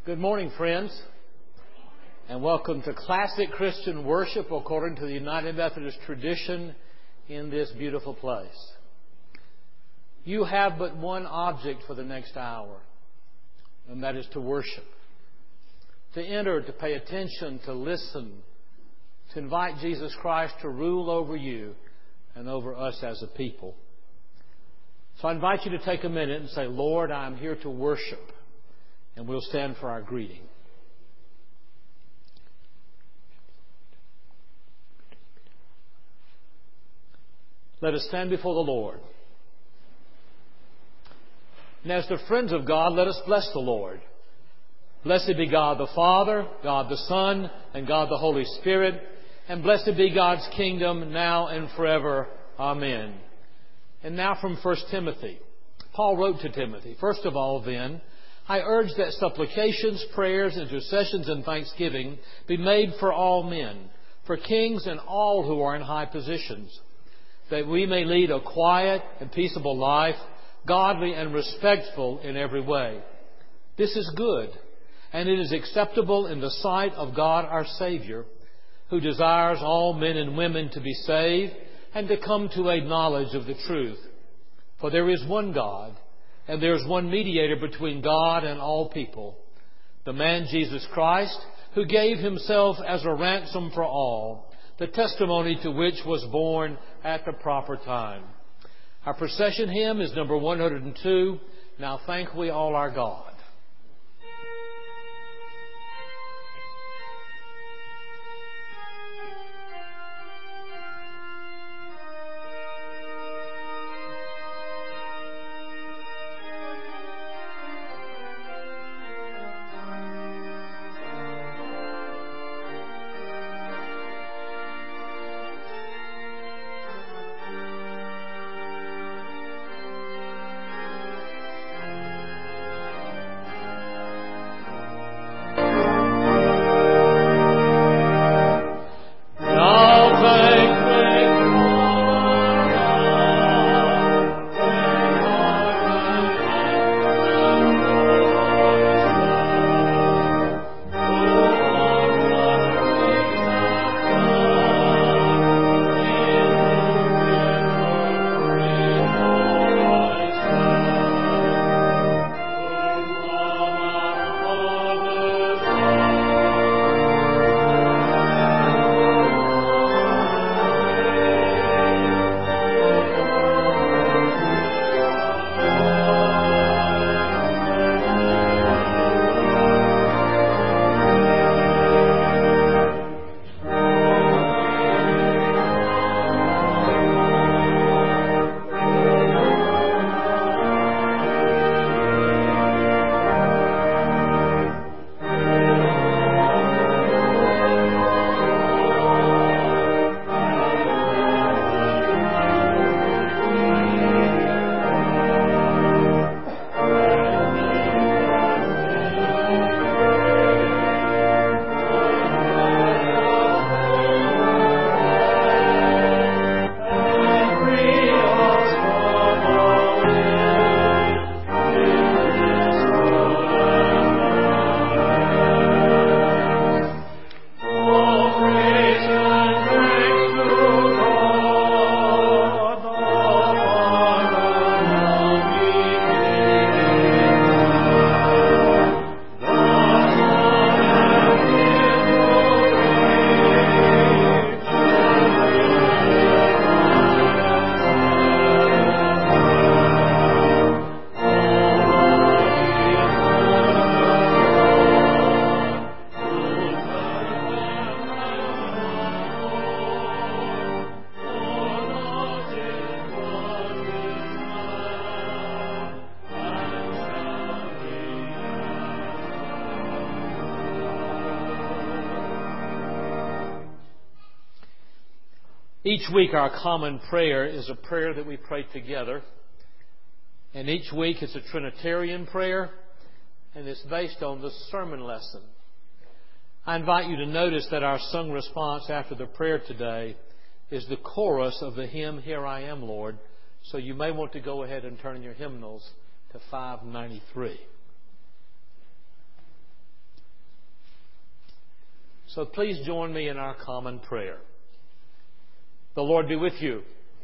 Good morning, friends, and welcome to Classic Christian Worship according to the United Methodist tradition in this beautiful place. You have but one object for the next hour, and that is to worship, to enter, to pay attention, to listen, to invite Jesus Christ to rule over you and over us as a people. So I invite you to take a minute and say, Lord, I am here to worship. And we'll stand for our greeting. Let us stand before the Lord. And as the friends of God, let us bless the Lord. Blessed be God the Father, God the Son, and God the Holy Spirit. And blessed be God's kingdom now and forever. Amen. And now from 1 Timothy. Paul wrote to Timothy, first of all, then, I urge that supplications, prayers, intercessions, and thanksgiving be made for all men, for kings and all who are in high positions, that we may lead a quiet and peaceable life, godly and respectful in every way. This is good, and it is acceptable in the sight of God our Savior, who desires all men and women to be saved and to come to a knowledge of the truth. For there is one God, and there is one mediator between God and all people, the man Jesus Christ, who gave himself as a ransom for all, the testimony to which was born at the proper time. Our procession hymn is number 102, Now Thank We All Our God. Each week our common prayer is a prayer that we pray together. And each week it's a Trinitarian prayer, and it's based on the sermon lesson. I invite you to notice that our sung response after the prayer today is the chorus of the hymn, Here I Am, Lord. So you may want to go ahead and turn your hymnals to 593. So please join me in our common prayer. The Lord be with you.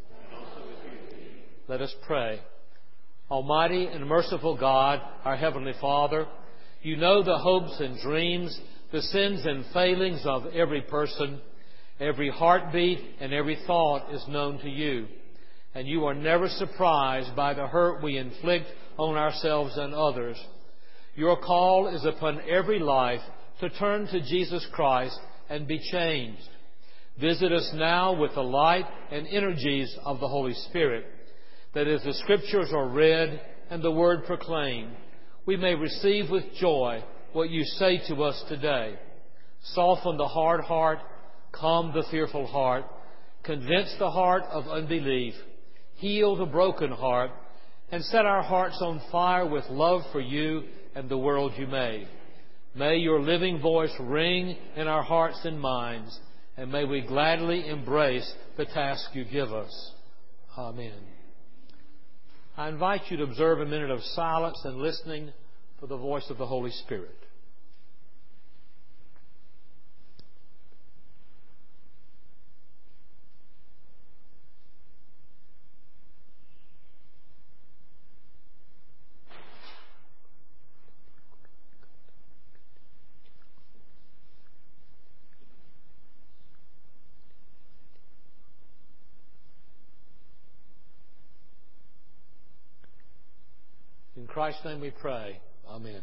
Let us pray. Almighty and merciful God, our Heavenly Father, you know the hopes and dreams, the sins and failings of every person. Every heartbeat and every thought is known to you. And you are never surprised by the hurt we inflict on ourselves and others. Your call is upon every life to turn to Jesus Christ and be changed. Visit us now with the light and energies of the Holy Spirit, that as the Scriptures are read and the Word proclaimed, we may receive with joy what you say to us today. Soften the hard heart, calm the fearful heart, convince the heart of unbelief, heal the broken heart, and set our hearts on fire with love for you and the world you made. May your living voice ring in our hearts and minds, and may we gladly embrace the task you give us. Amen. I invite you to observe a minute of silence and listening for the voice of the Holy Spirit. In Christ's name we pray. Amen.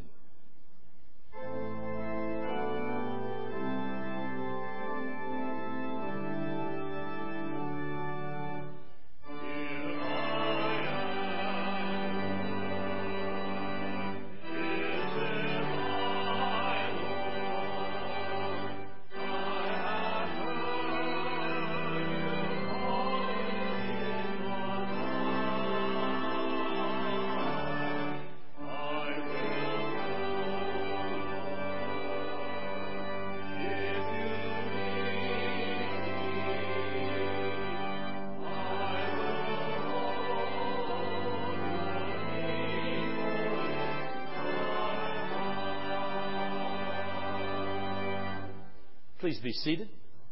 Please be seated.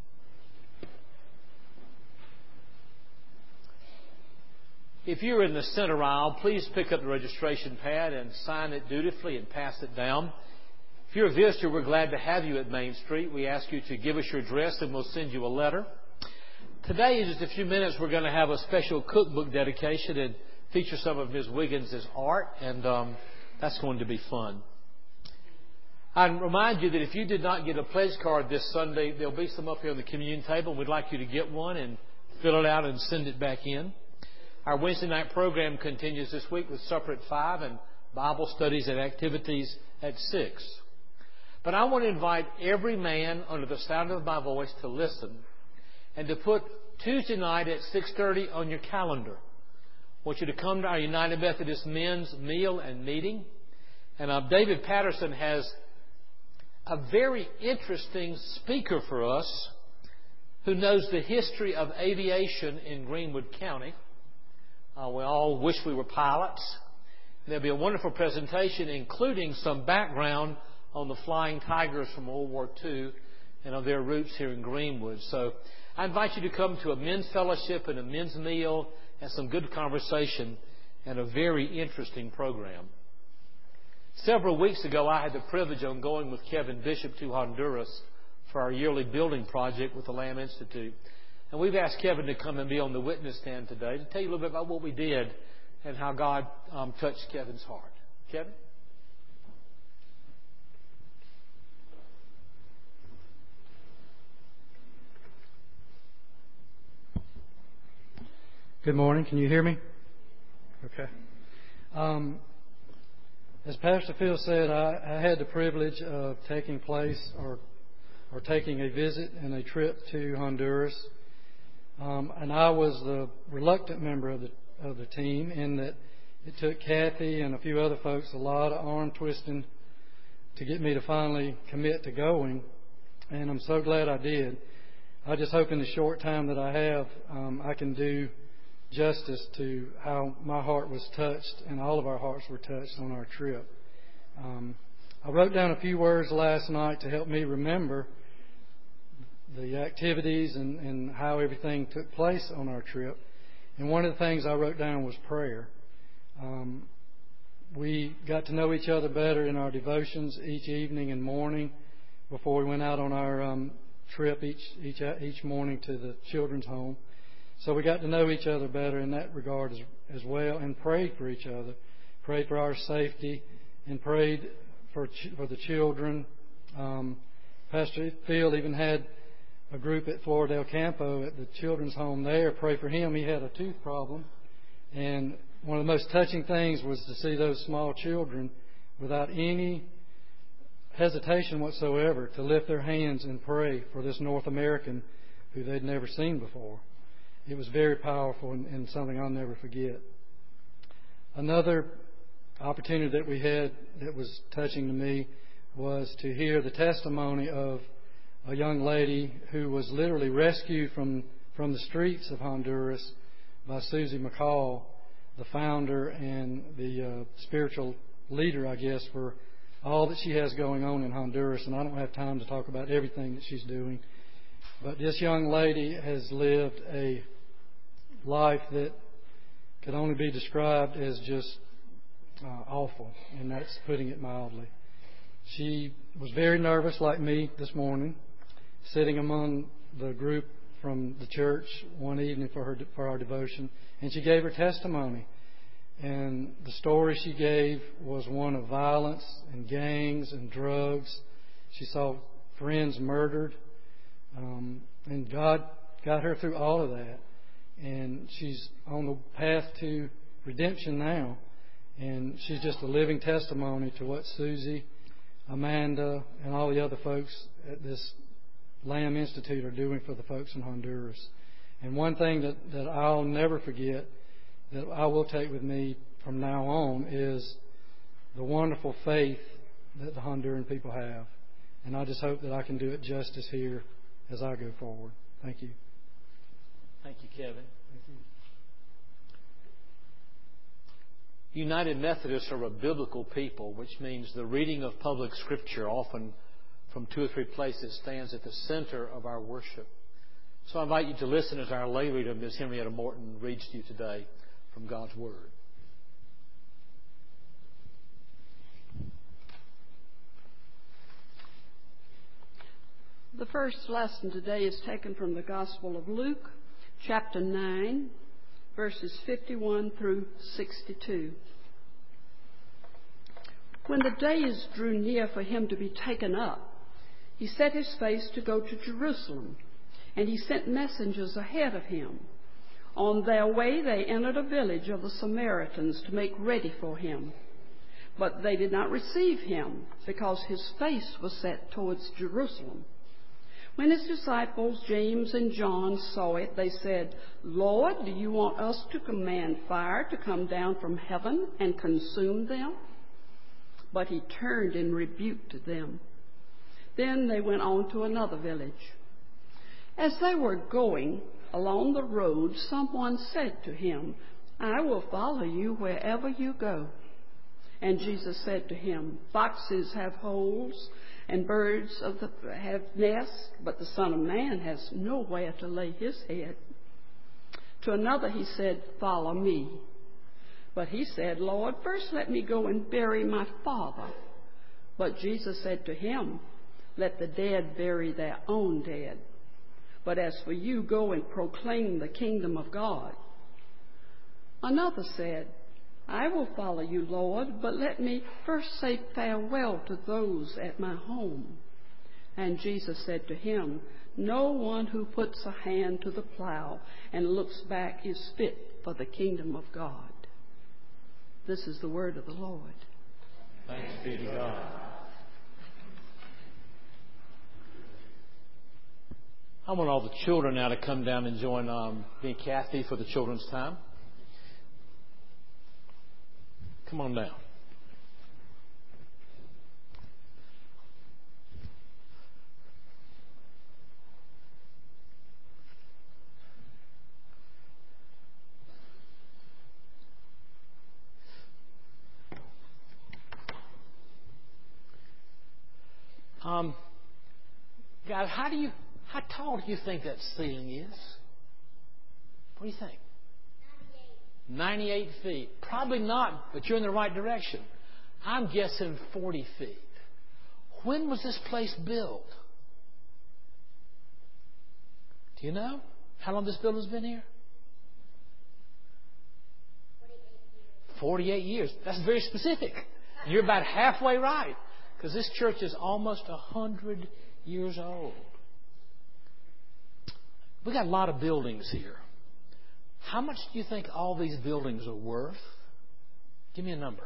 If you're in the center aisle, please pick up the registration pad and sign it dutifully and pass it down. If you're a visitor, we're glad to have you at Main Street. We ask you to give us your address and we'll send you a letter. Today, in just a few minutes, we're going to have a special cookbook dedication and feature some of Ms. Wiggins' art, and that's going to be fun. I remind you that if you did not get a pledge card this Sunday, there'll be some up here on the communion table. We'd like you to get one and fill it out and send it back in. Our Wednesday night program continues this week with supper at 5 and Bible studies and activities at 6. But I want to invite every man under the sound of my voice to listen and to put Tuesday night at 6:30 on your calendar. I want you to come to our United Methodist men's meal and meeting. And David Patterson has a very interesting speaker for us who knows the history of aviation in Greenwood County. We all wish we were pilots. There'll be a wonderful presentation including some background on the Flying Tigers from World War II and of their roots here in Greenwood. So I invite you to come to a men's fellowship and a men's meal and some good conversation and a very interesting program. Several weeks ago, I had the privilege of going with Kevin Bishop to Honduras for our yearly building project with the Lamb Institute. And we've asked Kevin to come and be on the witness stand today to tell you a little bit about what we did and how God touched Kevin's heart. Kevin? Good morning. Can you hear me? Okay. As Pastor Phil said, I had the privilege of taking a visit and a trip to Honduras, and I was the reluctant member of the team in that it took Kathy and a few other folks a lot of arm twisting to get me to finally commit to going, and I'm so glad I did. I just hope in the short time that I have, I can do justice to how my heart was touched and all of our hearts were touched on our trip. I wrote down a few words last night to help me remember the activities and how everything took place on our trip. And one of the things I wrote down was prayer. We got to know each other better in our devotions each evening and morning before we went out on our trip each morning to the children's home. So we got to know each other better in that regard as well, and prayed for each other, prayed for our safety, and prayed for the children. Pastor Field even had a group at Flora del Campo at the children's home there pray for him. He had a tooth problem, and one of the most touching things was to see those small children without any hesitation whatsoever to lift their hands and pray for this North American who they'd never seen before. It was very powerful and something I'll never forget. Another opportunity that we had that was touching to me was to hear the testimony of a young lady who was literally rescued from the streets of Honduras by Susie McCall, the founder and the spiritual leader, I guess, for all that she has going on in Honduras. And I don't have time to talk about everything that she's doing. But this young lady has lived a life that could only be described as just awful, and that's putting it mildly. She was very nervous, like me, this morning, sitting among the group from the church one evening for our devotion, and she gave her testimony. And the story she gave was one of violence and gangs and drugs. She saw friends murdered, and God got her through all of that. And she's on the path to redemption now. And she's just a living testimony to what Susie, Amanda, and all the other folks at this Lamb Institute are doing for the folks in Honduras. And one thing that I'll never forget, that I will take with me from now on, is the wonderful faith that the Honduran people have. And I just hope that I can do it justice here as I go forward. Thank you. Thank you, Kevin. Thank you. United Methodists are a biblical people, which means the reading of public scripture, often from 2 or 3 places, stands at the center of our worship. So I invite you to listen as our lay reader, Ms. Henrietta Morton, reads to you today from God's Word. The first lesson today is taken from the Gospel of Luke, chapter 9, verses 51 through 62. When the days drew near for him to be taken up, he set his face to go to Jerusalem, and he sent messengers ahead of him. On their way they entered a village of the Samaritans to make ready for him. But they did not receive him, because his face was set towards Jerusalem. When his disciples, James and John, saw it, they said, "Lord, do you want us to command fire to come down from heaven and consume them?" But he turned and rebuked them. Then they went on to another village. As they were going along the road, someone said to him, "I will follow you wherever you go." And Jesus said to him, "Foxes have holes, and birds have nests, but the Son of Man has nowhere to lay his head." To another he said, "Follow me." But he said, "Lord, first let me go and bury my father." But Jesus said to him, "Let the dead bury their own dead. But as for you, go and proclaim the kingdom of God." Another said, "I will follow you, Lord, but let me first say farewell to those at my home." And Jesus said to him, "No one who puts a hand to the plow and looks back is fit for the kingdom of God." This is the word of the Lord. Thanks be to God. I want all the children now to come down and join me and Kathy for the children's time. Come on down. God, how do How tall do you think that ceiling is? What do you think? 98 feet. Probably not, but you're in the right direction. I'm guessing 40 feet. When was this place built? Do you know how long this building's been here? 48 years. That's very specific. You're about halfway right, because this church is almost 100 years old. We got a lot of buildings here. How much do you think all these buildings are worth? Give me a number.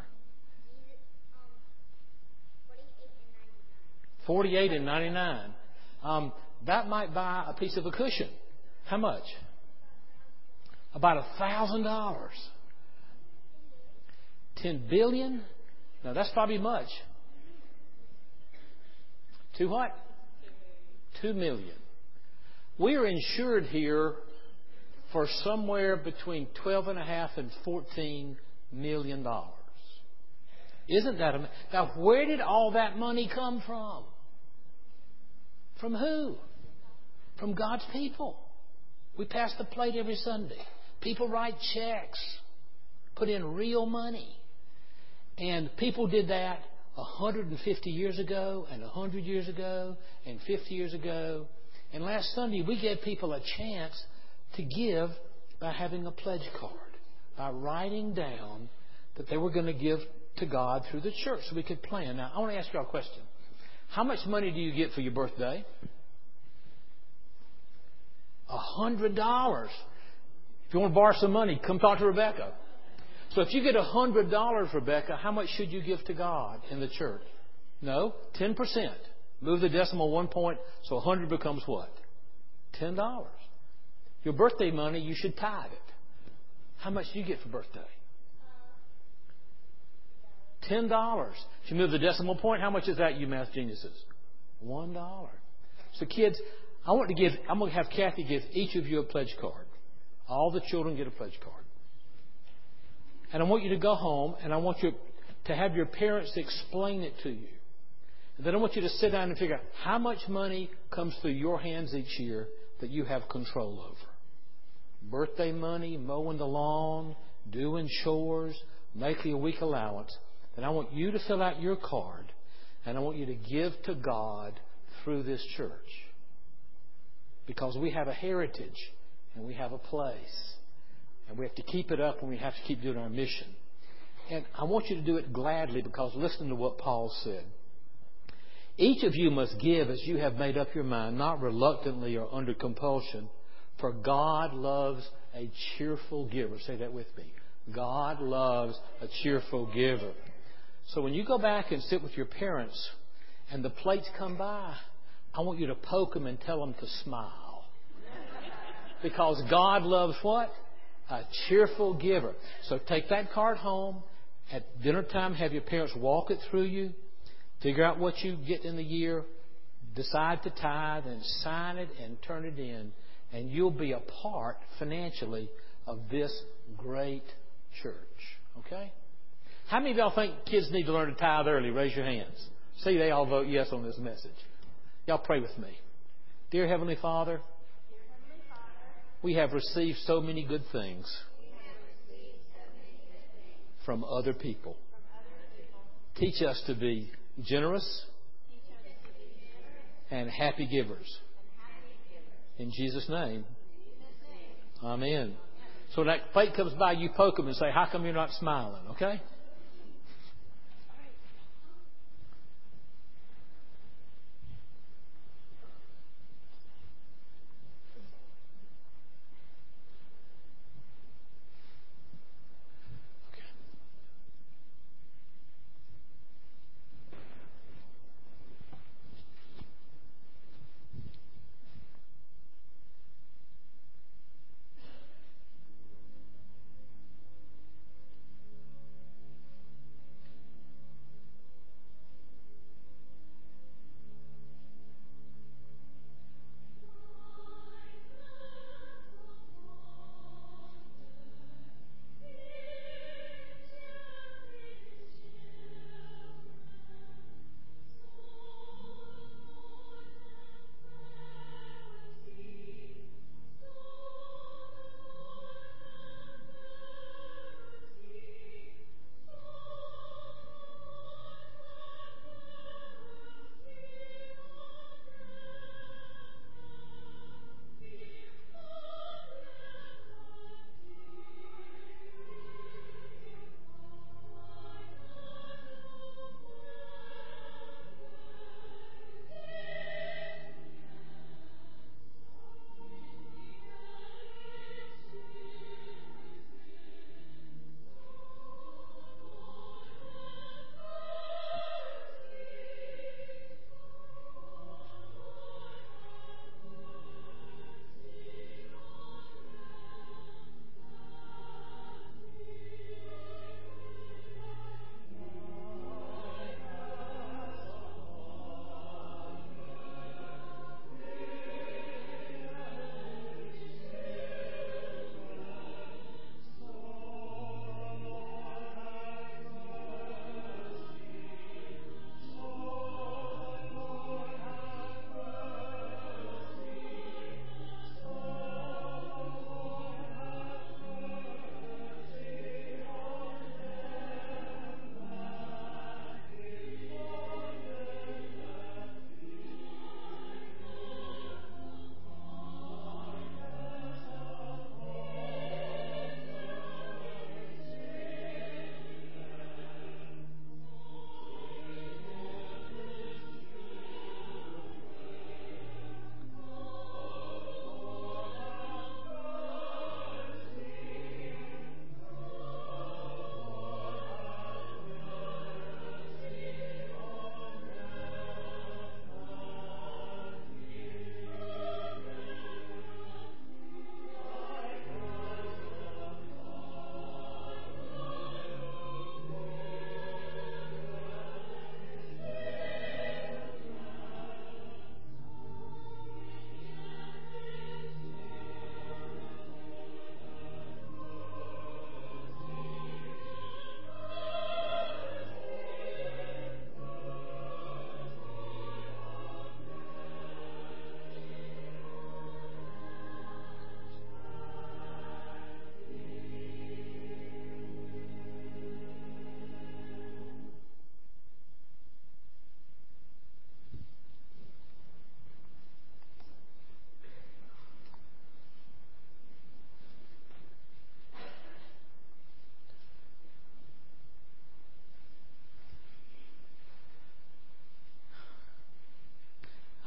48 and 99. That might buy a piece of a cushion. How much? About $1,000. 10 billion? No, that's probably much. 2 what? 2 million. We are insured here for somewhere between $12.5 and $14 million. Isn't that amazing? Now, where did all that money come from? From who? From God's people. We pass the plate every Sunday. People write checks, put in real money. And people did that 150 years ago, and 100 years ago, and 50 years ago. And last Sunday, we gave people a chance to give by having a pledge card, by writing down that they were going to give to God through the church so we could plan. Now, I want to ask you a question. How much money do you get for your birthday? $100. If you want to borrow some money, come talk to Rebecca. So if you get $100, Rebecca, how much should you give to God in the church? No, 10%. Move the decimal 1 point, so 100 becomes what? $10. Your birthday money, you should tithe it. How much do you get for birthday? $10. If you move the decimal point, how much is that, you math geniuses? $1. So kids, I'm going to have Kathy give each of you a pledge card. All the children get a pledge card. And I want you to go home, and I want you to have your parents explain it to you. And then I want you to sit down and figure out how much money comes through your hands each year that you have control over. Birthday money, mowing the lawn, doing chores, making a week allowance. Then I want you to fill out your card, and I want you to give to God through this church. Because we have a heritage, and we have a place. And we have to keep it up, and we have to keep doing our mission. And I want you to do it gladly, because listen to what Paul said. Each of you must give as you have made up your mind, not reluctantly or under compulsion, for God loves a cheerful giver. Say that with me. God loves a cheerful giver. So when you go back and sit with your parents and the plates come by, I want you to poke them and tell them to smile. Because God loves what? A cheerful giver. So take that card home. At dinner time, have your parents walk it through you. Figure out what you get in the year. Decide to tithe and sign it and turn it in. And you'll be a part financially of this great church. Okay? How many of y'all think kids need to learn to tithe early? Raise your hands. See, they all vote yes on this message. Y'all pray with me. Dear Heavenly Father, we have received so many good things from other people. Teach us to be generous and happy givers. In Jesus' name. Amen. So when that plate comes by, you poke them and say, how come you're not smiling? Okay?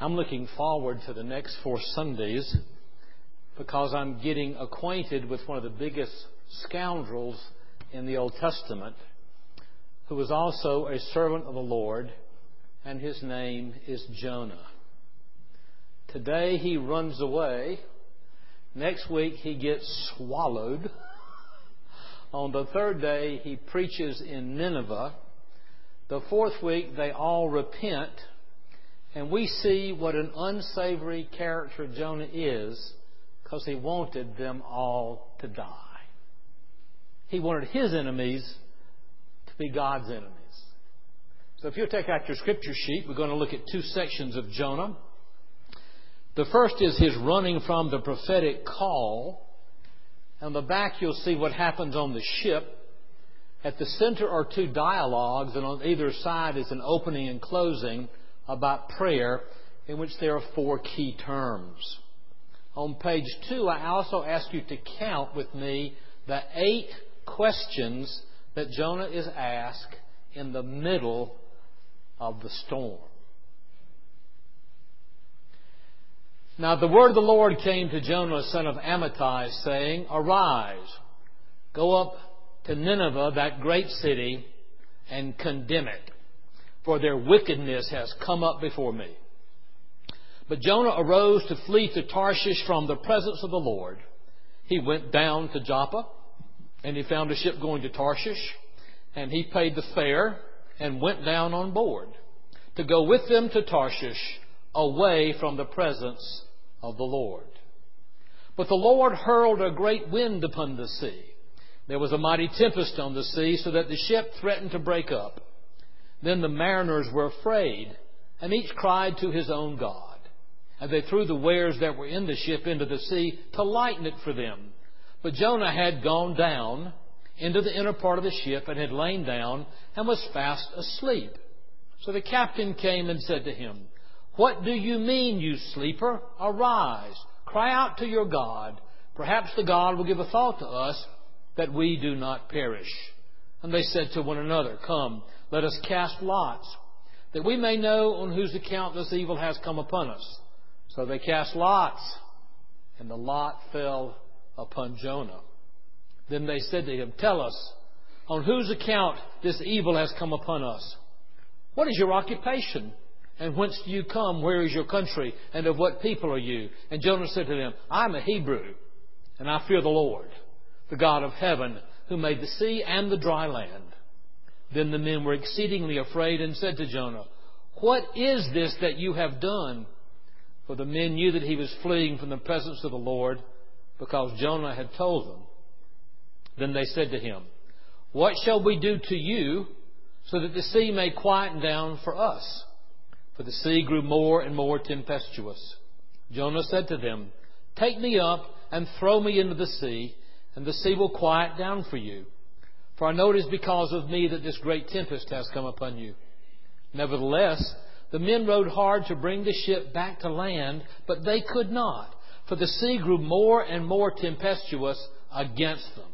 I'm looking forward to the next 4 Sundays because I'm getting acquainted with one of the biggest scoundrels in the Old Testament, who was also a servant of the Lord, and his name is Jonah. Today he runs away. Next week he gets swallowed. On the 3rd day he preaches in Nineveh. The 4th week they all repent. And we see what an unsavory character Jonah is because he wanted them all to die. He wanted his enemies to be God's enemies. So if you'll take out your scripture sheet, we're going to look at 2 sections of Jonah. The first is his running from the prophetic call. On the back you'll see what happens on the ship. At the center are 2 dialogues, and on either side is an opening and closing about prayer, in which there are 4 key terms. On page 2, I also ask you to count with me the 8 questions that Jonah is asked in the middle of the storm. Now the word of the Lord came to Jonah, son of Amittai, saying, Arise, go up to Nineveh, that great city, and condemn it, for their wickedness has come up before me. But Jonah arose to flee to Tarshish from the presence of the Lord. He went down to Joppa, and he found a ship going to Tarshish, and he paid the fare and went down on board to go with them to Tarshish, away from the presence of the Lord. But the Lord hurled a great wind upon the sea. There was a mighty tempest on the sea, so that the ship threatened to break up. Then the mariners were afraid, and each cried to his own God. And they threw the wares that were in the ship into the sea to lighten it for them. But Jonah had gone down into the inner part of the ship and had lain down and was fast asleep. So the captain came and said to him, What do you mean, you sleeper? Arise, cry out to your God. Perhaps the God will give a thought to us that we do not perish. And they said to one another, Come, let us cast lots, that we may know on whose account this evil has come upon us. So they cast lots, and the lot fell upon Jonah. Then they said to him, Tell us, on whose account this evil has come upon us? What is your occupation? And whence do you come? Where is your country? And of what people are you? And Jonah said to them, I am a Hebrew, and I fear the Lord, the God of heaven, who made the sea and the dry land. Then the men were exceedingly afraid and said to Jonah, What is this that you have done? For the men knew that he was fleeing from the presence of the Lord, because Jonah had told them. Then they said to him, What shall we do to you, so that the sea may quieten down for us? For the sea grew more and more tempestuous. Jonah said to them, Take me up and throw me into the sea, and the sea will quiet down for you. For I know it is because of me that this great tempest has come upon you. Nevertheless, the men rowed hard to bring the ship back to land, but they could not, for the sea grew more and more tempestuous against them.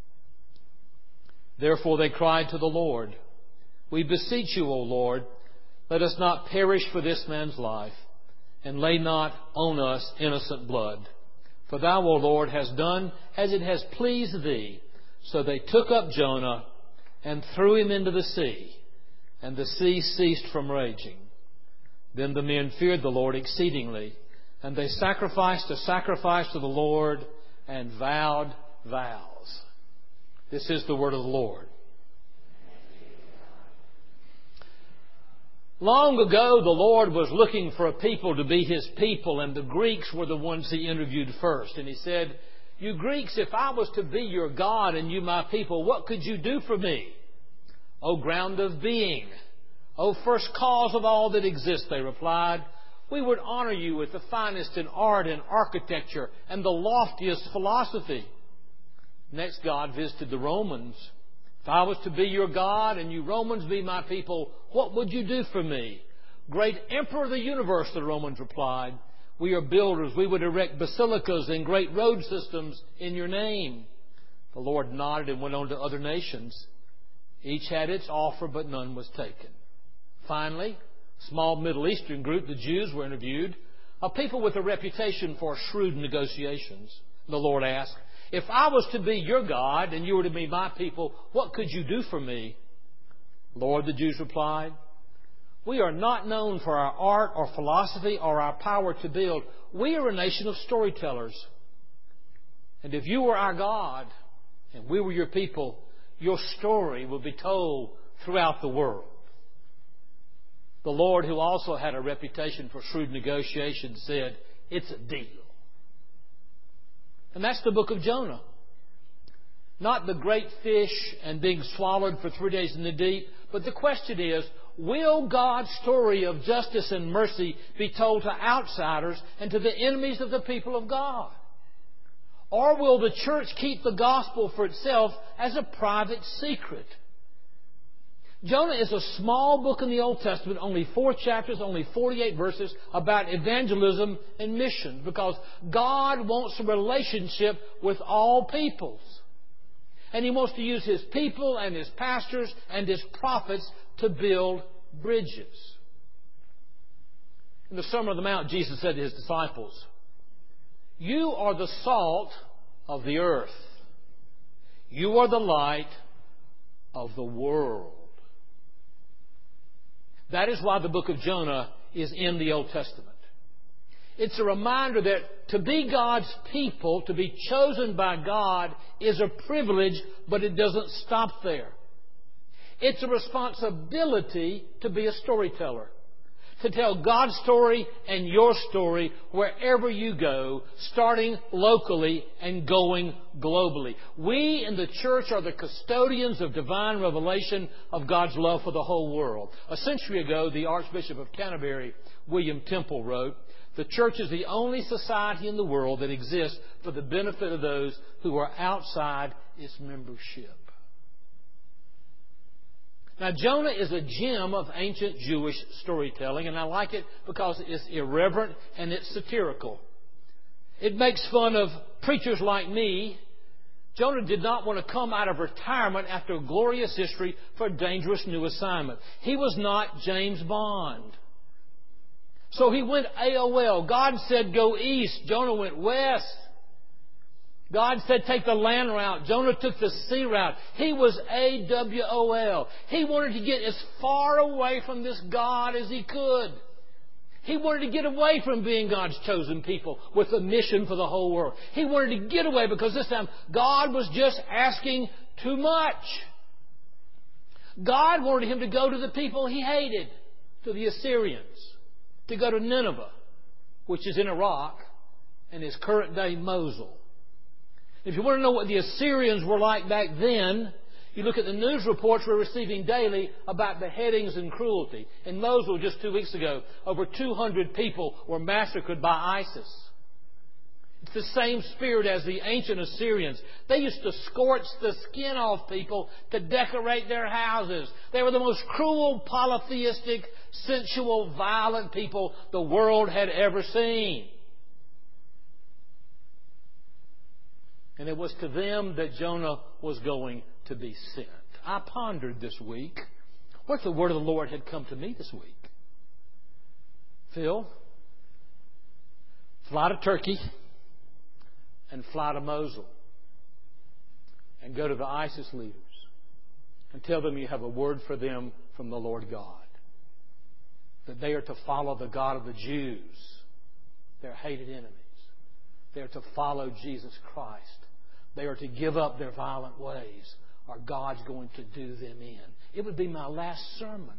Therefore they cried to the Lord, We beseech you, O Lord, let us not perish for this man's life, and lay not on us innocent blood. For thou, O Lord, hast done as it has pleased thee. So they took up Jonah and threw him into the sea, and the sea ceased from raging. Then the men feared the Lord exceedingly, and they sacrificed a sacrifice to the Lord and vowed vows. This is the word of the Lord. Long ago, the Lord was looking for a people to be His people, and the Greeks were the ones He interviewed first. And He said, You Greeks, if I was to be your God and you my people, what could you do for me? O ground of being, O first cause of all that exists, they replied, we would honor you with the finest in art and architecture and the loftiest philosophy. Next, God visited the Romans. If I was to be your God and you Romans be my people, what would you do for me? Great Emperor of the universe, the Romans replied, we are builders. We would erect basilicas and great road systems in your name. The Lord nodded and went on to other nations. Each had its offer, but none was taken. Finally, A small Middle Eastern group, the Jews, were interviewed, a people with a reputation for shrewd negotiations. The Lord asked, "If I was to be your God and you were to be my people, what could you do for me?" "Lord," the Jews replied, "we are not known for our art or philosophy or our power to build. We are a nation of storytellers. And if you were our God and we were your people, your story would be told throughout the world." The Lord, who also had a reputation for shrewd negotiation, said, "It's a deal." And that's the book of Jonah. Not the great fish and being swallowed for 3 days in the deep, but the question is, will God's story of justice and mercy be told to outsiders and to the enemies of the people of God? Or will the church keep the gospel for itself as a private secret? Jonah is a small book in the Old Testament, only 4 chapters, only 48 verses, about evangelism and mission, because God wants a relationship with all peoples. And He wants to use His people and His pastors and His prophets to build bridges. In the Sermon on the Mount, Jesus said to His disciples, "You are the salt of the earth. You are the light of the world." That is why the book of Jonah is in the Old Testament. It's a reminder that to be God's people, to be chosen by God, is a privilege, but it doesn't stop there. It's a responsibility to be a storyteller, to tell God's story and your story wherever you go, starting locally and going globally. We in the church are the custodians of divine revelation of God's love for the whole world. A century ago, the Archbishop of Canterbury, William Temple, wrote, "The church is the only society in the world that exists for the benefit of those who are outside its membership." Now, Jonah is a gem of ancient Jewish storytelling, and I like it because it's irreverent and it's satirical. It makes fun of preachers like me. Jonah did not want to come out of retirement after a glorious history for a dangerous new assignment. He was not James Bond. So he went AOL. God said go east. Jonah went west. God said take the land route. Jonah took the sea route. He was AWOL. He wanted to get as far away from this God as he could. He wanted to get away from being God's chosen people with a mission for the whole world. He wanted to get away because this time God was just asking too much. God wanted him to go to the people he hated, to the Assyrians, to go to Nineveh, which is in Iraq and is current-day Mosul. If you want to know what the Assyrians were like back then, you look at the news reports we're receiving daily about beheadings and cruelty. In Mosul, just 2 weeks ago, over 200 people were massacred by ISIS. It's the same spirit as the ancient Assyrians. They used to scorch the skin off people to decorate their houses. They were the most cruel, polytheistic, sensual, violent people the world had ever seen. And it was to them that Jonah was going to be sent. I pondered this week what the word of the Lord had come to me this week. Phil, fly to Turkey and fly to Mosul and go to the ISIS leaders and tell them you have a word for them from the Lord God. That they are to follow the God of the Jews, their hated enemies. They are to follow Jesus Christ. They are to give up their violent ways, or God's going to do them in. It would be my last sermon.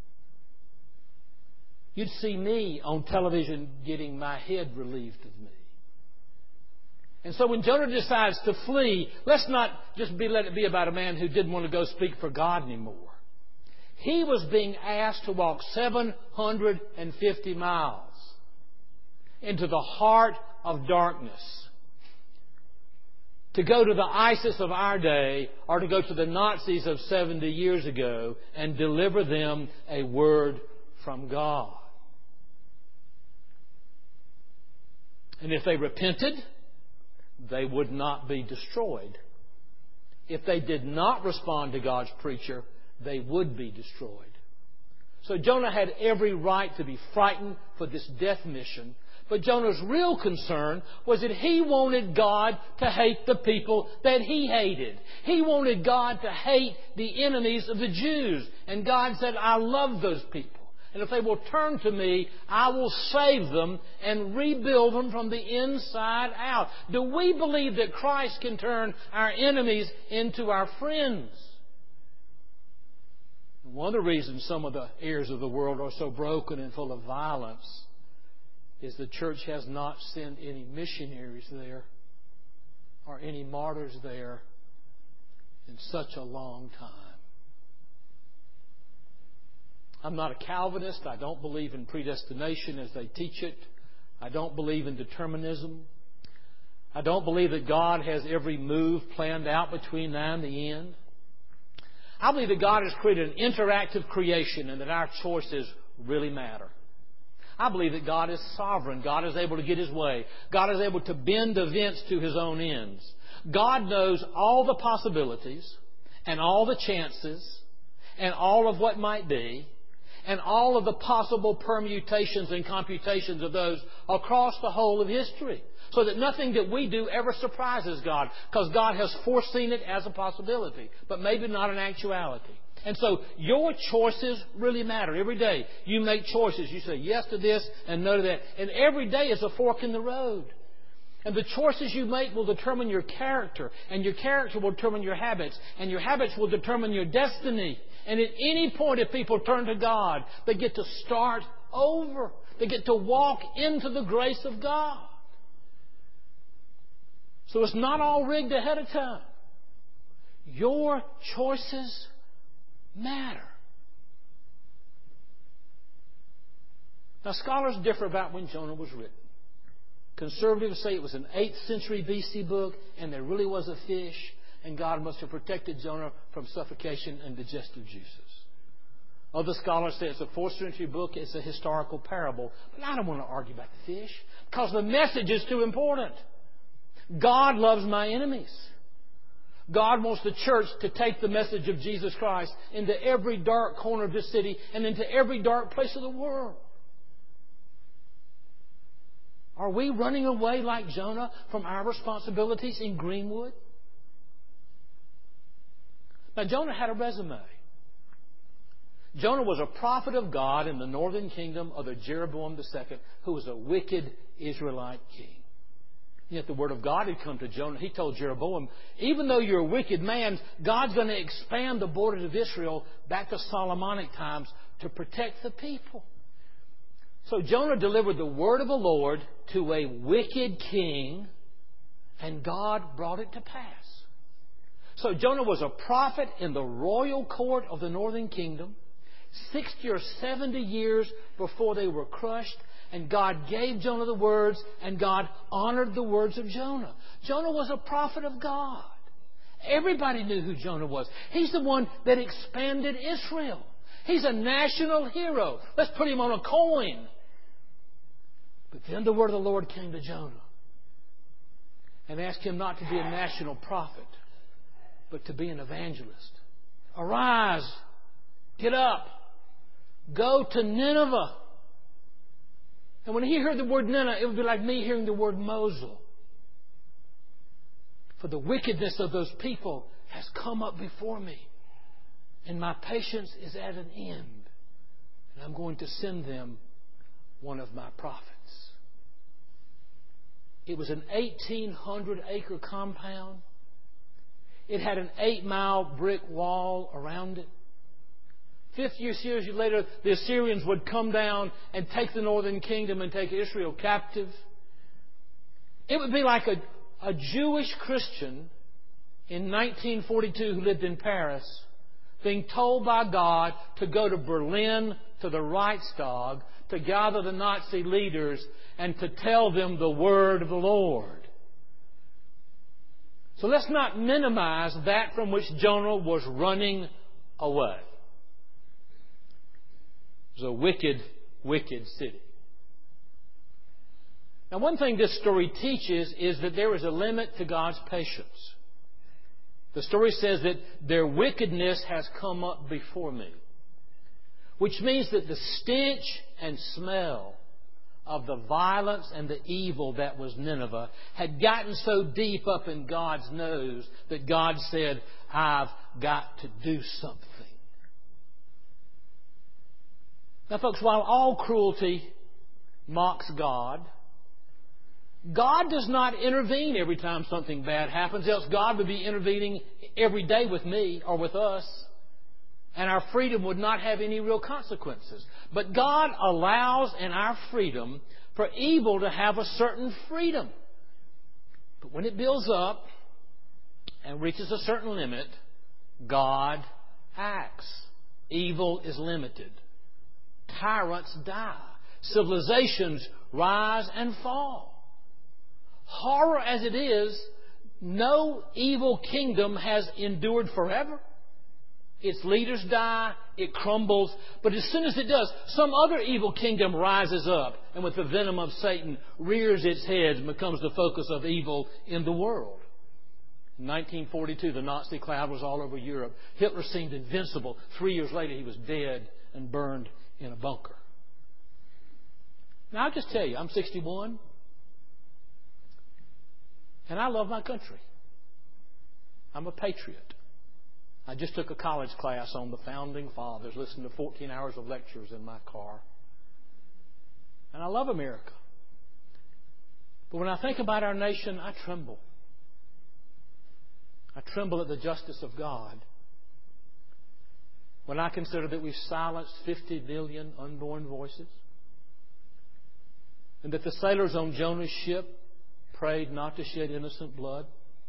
You'd see me on television getting my head relieved of me. And so when Jonah decides to flee, let's not just let it be about a man who didn't want to go speak for God anymore. He was being asked to walk 750 miles into the heart of darkness, to go to the ISIS of our day or to go to the Nazis of 70 years ago and deliver them a word from God. And if they repented, they would not be destroyed. If they did not respond to God's preacher, they would be destroyed. So Jonah had every right to be frightened for this death mission. But Jonah's real concern was that he wanted God to hate the people that he hated. He wanted God to hate the enemies of the Jews. And God said, I love those people. And if they will turn to me, I will save them and rebuild them from the inside out. Do we believe that Christ can turn our enemies into our friends? One of the reasons some of the areas of the world are so broken and full of violence is the church has not sent any missionaries there or any martyrs there in such a long time. I'm not a Calvinist. I don't believe in predestination as they teach it. I don't believe in determinism. I don't believe that God has every move planned out between now and the end. I believe that God has created an interactive creation and that our choices really matter. I believe that God is sovereign. God is able to get His way. God is able to bend events to His own ends. God knows all the possibilities and all the chances and all of what might be and all of the possible permutations and computations of those across the whole of history. So that nothing that we do ever surprises God, because God has foreseen it as a possibility, but maybe not an actuality. And so your choices really matter. Every day you make choices. You say yes to this and no to that. And every day is a fork in the road. And the choices you make will determine your character. And your character will determine your habits. And your habits will determine your destiny. And at any point, if people turn to God, they get to start over. They get to walk into the grace of God. So it's not all rigged ahead of time. Your choices matter. Now, scholars differ about when Jonah was written. Conservatives say it was an 8th century BC book, and there really was a fish, and God must have protected Jonah from suffocation and digestive juices. Other scholars say it's a 4th century book, it's a historical parable. But I don't want to argue about the fish, because the message is too important. God loves my enemies. God wants the church to take the message of Jesus Christ into every dark corner of this city and into every dark place of the world. Are we running away like Jonah from our responsibilities in Greenwood? Now, Jonah had a resume. Jonah was a prophet of God in the northern kingdom of the Jeroboam II, who was a wicked Israelite king. Yet the word of God had come to Jonah. He told Jeroboam, even though you're a wicked man, God's going to expand the borders of Israel back to Solomonic times to protect the people. So Jonah delivered the word of the Lord to a wicked king, and God brought it to pass. So Jonah was a prophet in the royal court of the northern kingdom, 60 or 70 years before they were crushed. And God gave Jonah the words, and God honored the words of Jonah. Jonah was a prophet of God. Everybody knew who Jonah was. He's the one that expanded Israel. He's a national hero. Let's put him on a coin. But then the word of the Lord came to Jonah and asked him not to be a national prophet, but to be an evangelist. Arise, get up, go to Nineveh. And when he heard the word Nineveh, it would be like me hearing the word Mosul. For the wickedness of those people has come up before me, and my patience is at an end. And I'm going to send them one of my prophets. It was an 1,800-acre compound. It had an 8-mile brick wall around it. 50 years later, the Assyrians would come down and take the northern kingdom and take Israel captive. It would be like a Jewish Christian in 1942 who lived in Paris being told by God to go to Berlin to the Reichstag to gather the Nazi leaders and to tell them the word of the Lord. So let's not minimize that from which Jonah was running away. It was a wicked, wicked city. Now, one thing this story teaches is that there is a limit to God's patience. The story says that their wickedness has come up before me. which means that the stench and smell of the violence and the evil that was Nineveh had gotten so deep up in God's nose that God said, I've got to do something. Now, folks, while all cruelty mocks God, God does not intervene every time something bad happens, else God would be intervening every day with me or with us, and our freedom would not have any real consequences. But God allows in our freedom for evil to have a certain freedom. But when it builds up and reaches a certain limit, God acts. Evil is limited. Tyrants die. Civilizations rise and fall. Horror as it is, no evil kingdom has endured forever. Its leaders die, it crumbles, but as soon as it does, some other evil kingdom rises up and with the venom of Satan rears its head and becomes the focus of evil in the world. In 1942, the Nazi cloud was all over Europe. Hitler seemed invincible. 3 years later, he was dead and burned in a bunker. Now, I'll just tell you, I'm 61, and I love my country. I'm a patriot. I just took a college class on the Founding Fathers, listened to 14 hours of lectures in my car. And I love America. But when I think about our nation, I tremble. I tremble at the justice of God. When I consider that we've silenced 50 million unborn voices, and that the sailors on Jonah's ship prayed not to shed innocent blood.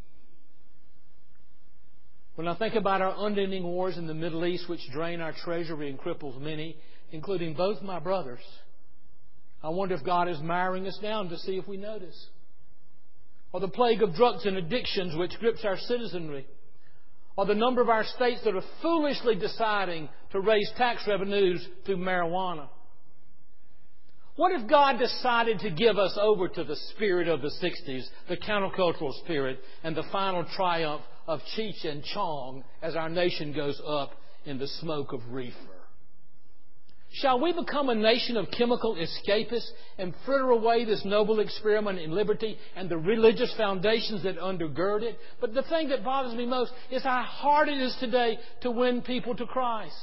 When I think about our unending wars in the Middle East, which drain our treasury and cripples many, including both my brothers, I wonder if God is miring us down to see if we notice. Or the plague of drugs and addictions which grips our citizenry. Or the number of our states that are foolishly deciding to raise tax revenues through marijuana. What if God decided to give us over to the spirit of the 60s, the countercultural spirit, and the final triumph of Cheech and Chong as our nation goes up in the smoke of reefer? Shall we become a nation of chemical escapists and fritter away this noble experiment in liberty and the religious foundations that undergird it? But the thing that bothers me most is how hard it is today to win people to Christ.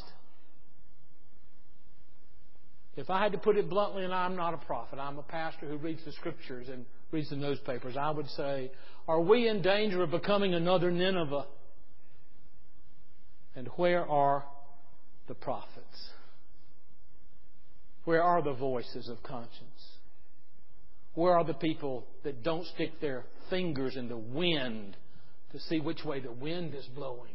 If I had to put it bluntly, and I'm not a prophet, I'm a pastor who reads the Scriptures and reads the newspapers, I would say, are we in danger of becoming another Nineveh? And where are the prophets? Where are the voices of conscience? Where are the people that don't stick their fingers in the wind to see which way the wind is blowing?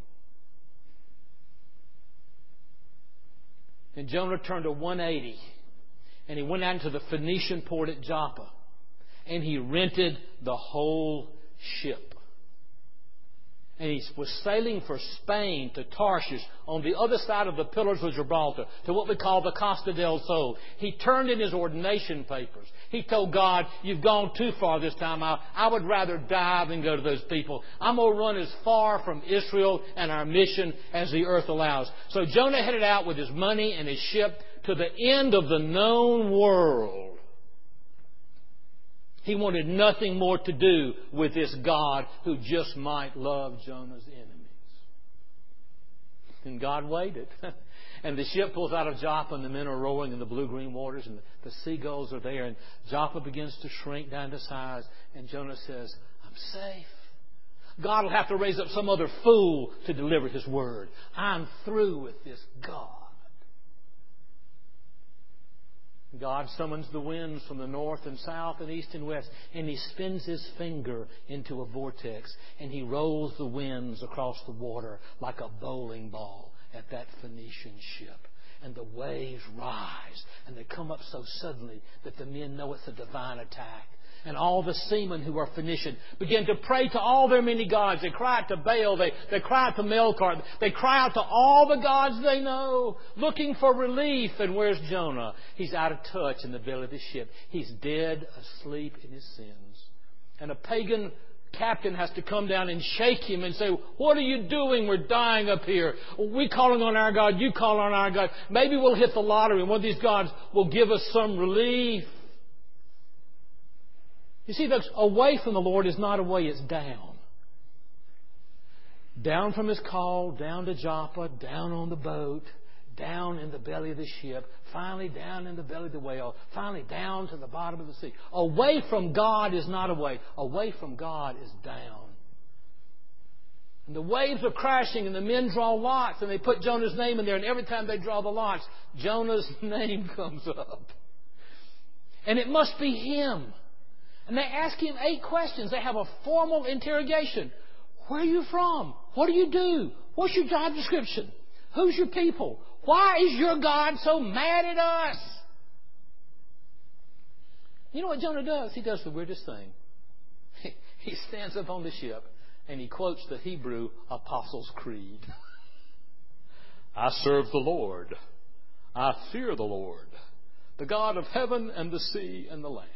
And Jonah turned a 180 and he went out into the Phoenician port at Joppa and he rented the whole ship. And he was sailing for Spain to Tarshish on the other side of the Pillars of Gibraltar to what we call the Costa del Sol. He turned in his ordination papers. He told God, you've gone too far this time. I would rather die than go to those people. I'm going to run as far from Israel and our mission as the earth allows. So Jonah headed out with his money and his ship to the end of the known world. He wanted nothing more to do with this God who just might love Jonah's enemies. And God waited. And the ship pulls out of Joppa and the men are rowing in the blue-green waters and the seagulls are there. And Joppa begins to shrink down to size. And Jonah says, I'm safe. God will have to raise up some other fool to deliver His word. I'm through with this God. God summons the winds from the north and south and east and west, and He spins His finger into a vortex, and He rolls the winds across the water like a bowling ball at that Phoenician ship. And the waves rise, and they come up so suddenly that the men know it's a divine attack. And all the seamen who are Phoenician begin to pray to all their many gods. They cry out to Baal. They cry out to Melkart. They cry out to all the gods they know, looking for relief. And where's Jonah? He's out of touch in the belly of the ship. He's dead, asleep in his sins. And a pagan captain has to come down and shake him and say, what are you doing? We're dying up here. We're calling on our God. You call on our God. Maybe we'll hit the lottery and one of these gods will give us some relief. You see, folks, away from the Lord is not away, it's down. Down from His call, down to Joppa, down on the boat, down in the belly of the ship, finally down in the belly of the whale, finally down to the bottom of the sea. Away from God is not away. Away from God is down. And the waves are crashing and the men draw lots and they put Jonah's name in there, and every time they draw the lots, Jonah's name comes up. And it must be him. And they ask him 8 questions. They have a formal interrogation. Where are you from? What do you do? What's your job description? Who's your people? Why is your God so mad at us? You know what Jonah does? He does the weirdest thing. He stands up on the ship and he quotes the Hebrew Apostles' Creed. I serve the Lord. I fear the Lord, the God of heaven and the sea and the land.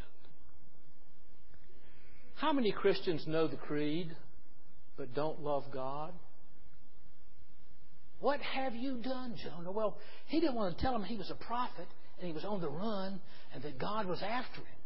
How many Christians know the creed but don't love God? What have you done, Jonah? Well, he didn't want to tell him he was a prophet and he was on the run and that God was after him.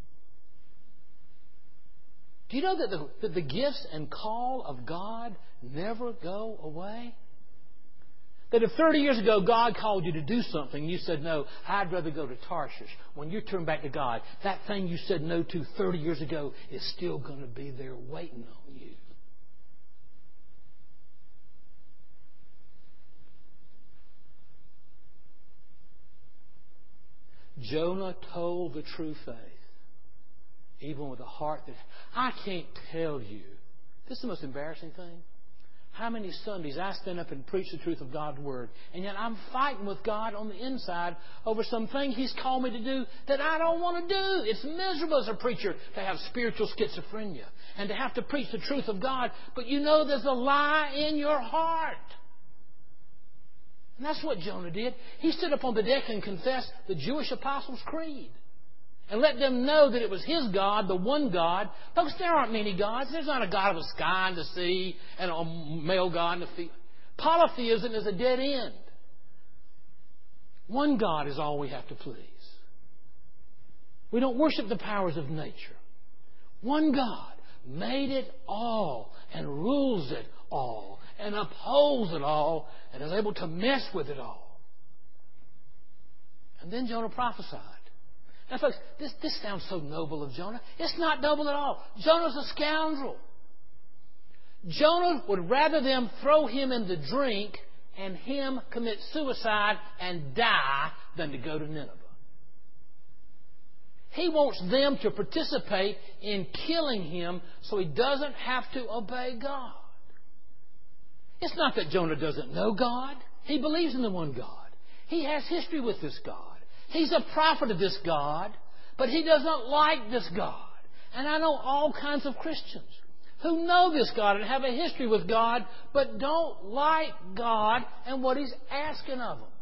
Do you know that the gifts and call of God never go away? That if 30 years ago God called you to do something and you said, no, I'd rather go to Tarshish. When you turn back to God, that thing you said no to 30 years ago is still going to be there waiting on you. Jonah told the true faith, even with a heart that, I can't tell you. This is the most embarrassing thing. How many Sundays I stand up and preach the truth of God's Word, and yet I'm fighting with God on the inside over something He's called me to do that I don't want to do. It's miserable as a preacher to have spiritual schizophrenia and to have to preach the truth of God, but you know there's a lie in your heart. And that's what Jonah did. He stood up on the deck and confessed the Jewish Apostles' Creed and let them know that it was his God, the one God. Folks, there aren't many gods. There's not a God of the sky and the sea and a male God and the female. Polytheism is a dead end. One God is all we have to please. We don't worship the powers of nature. One God made it all and rules it all and upholds it all and is able to mess with it all. And then Jonah prophesied. Now, folks, this sounds so noble of Jonah. It's not noble at all. Jonah's a scoundrel. Jonah would rather them throw him in the drink and him commit suicide and die than to go to Nineveh. He wants them to participate in killing him so he doesn't have to obey God. It's not that Jonah doesn't know God. He believes in the one God. He has history with this God. He's a prophet of this God, but he doesn't like this God. And I know all kinds of Christians who know this God and have a history with God, but don't like God and what He's asking of them.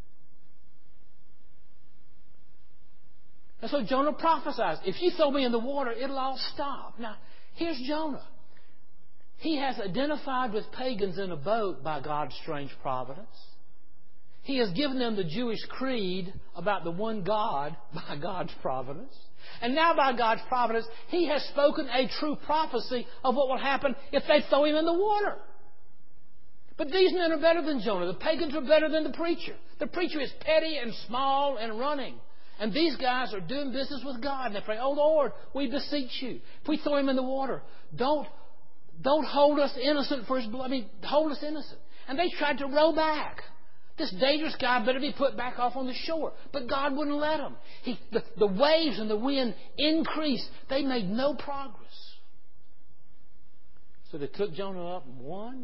And so Jonah prophesies, if you throw me in the water, it'll all stop. Now, here's Jonah. He has identified with pagans in a boat by God's strange providence. He has given them the Jewish creed about the one God by God's providence. And now by God's providence, He has spoken a true prophecy of what will happen if they throw him in the water. But these men are better than Jonah. The pagans are better than the preacher. The preacher is petty and small and running. And these guys are doing business with God. And they pray, oh Lord, we beseech you. If we throw him in the water, don't hold us innocent for his blood. Hold us innocent. And they tried to row back. This dangerous guy better be put back off on the shore. But God wouldn't let him. The waves and the wind increased. They made no progress. So they took Jonah up 1,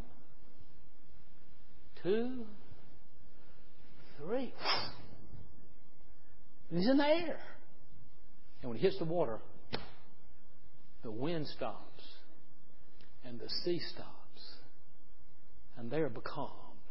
2, 3. He's in the air. And when he hits the water, the wind stops. And the sea stops. And they are becalmed.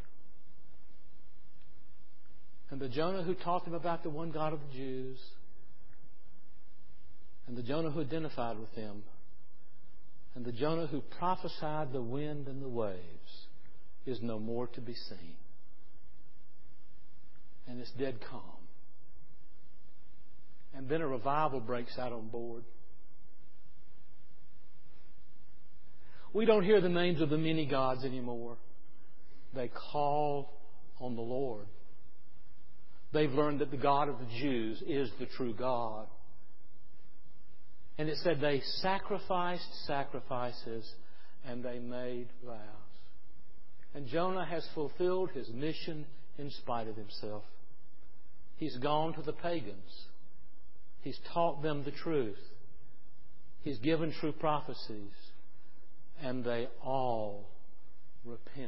And the Jonah who taught them about the one God of the Jews, and the Jonah who identified with them, And the Jonah who prophesied the wind and the waves is no more to be seen. And it's dead calm. And then a revival breaks out on board. We don't hear the names of the many gods anymore. They call on the Lord. They've learned that the God of the Jews is the true God. And it said they sacrificed sacrifices and they made vows. And Jonah has fulfilled his mission in spite of himself. He's gone to the pagans. He's taught them the truth. He's given true prophecies. And they all repent.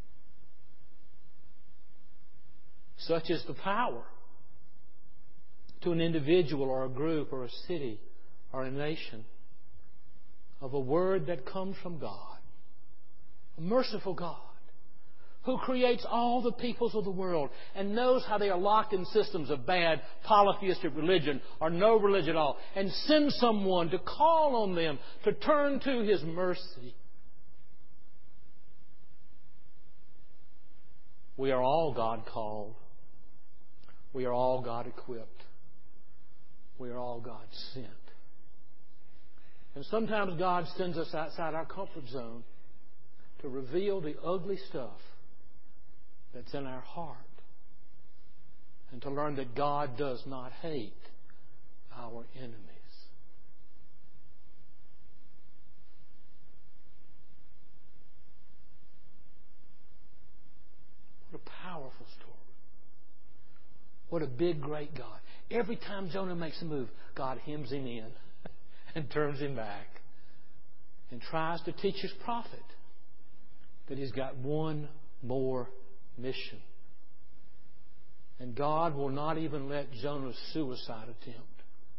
Such is the power to an individual or a group or a city or a nation of a word that comes from God, a merciful God who creates all the peoples of the world and knows how they are locked in systems of bad polytheistic religion or no religion at all, and sends someone to call on them to turn to His mercy. We are all God called. We are all God equipped. We are all God sent. And sometimes God sends us outside our comfort zone to reveal the ugly stuff that's in our heart and to learn that God does not hate our enemies. What a powerful story. What a big, great God. Every time Jonah makes a move, God hems him in and turns him back and tries to teach his prophet that he's got one more mission. And God will not even let Jonah's suicide attempt,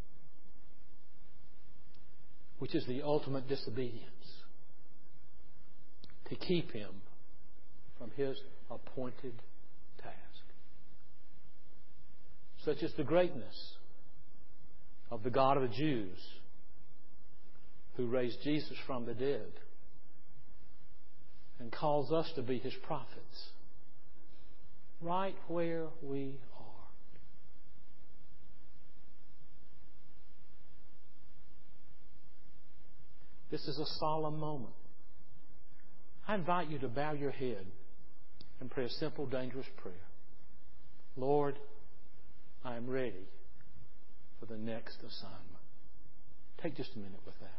which is the ultimate disobedience, to keep him from his appointed task. Such is the greatness of the God of the Jews who raised Jesus from the dead and calls us to be His prophets right where we are. This is a solemn moment. I invite you to bow your head and pray a simple, dangerous prayer. Lord, I am ready for the next assignment. Take just a minute with that.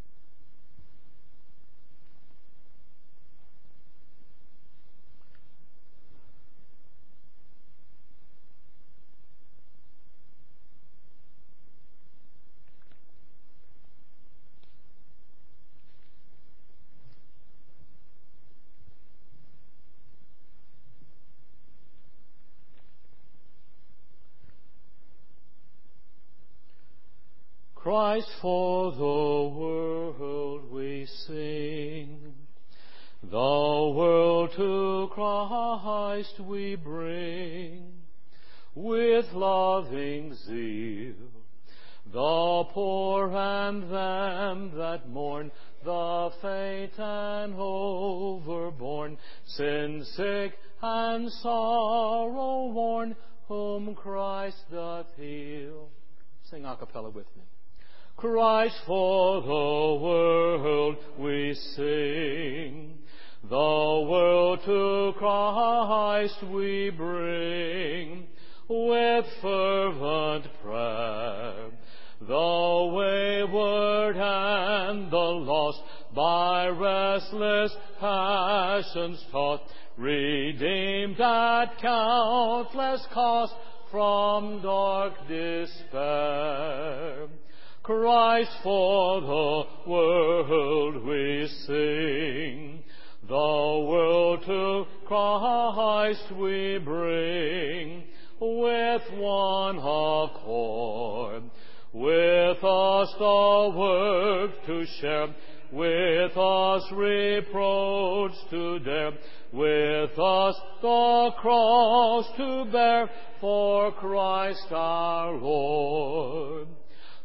Christ for the world we sing, the world to Christ we bring, with loving zeal, the poor and them that mourn, the faint and overborne, sin sick and sorrow worn, whom Christ doth heal. Sing a cappella with me. Christ for the world we sing, the world to Christ we bring, with fervent prayer, the wayward and the lost, by restless passions taught, redeemed at countless cost from dark despair. Christ for the world we sing, the world to Christ we bring, with one accord, with us the work to share, with us reproach to dare, with us the cross to bear, for Christ our Lord.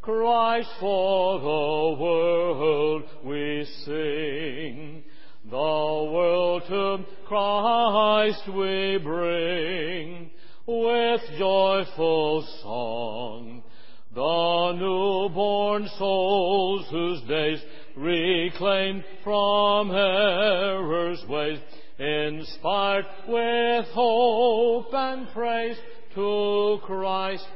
Christ for the world we sing. The world to Christ we bring with joyful song. The newborn souls whose days reclaimed from error's ways, inspired with hope and praise, to Christ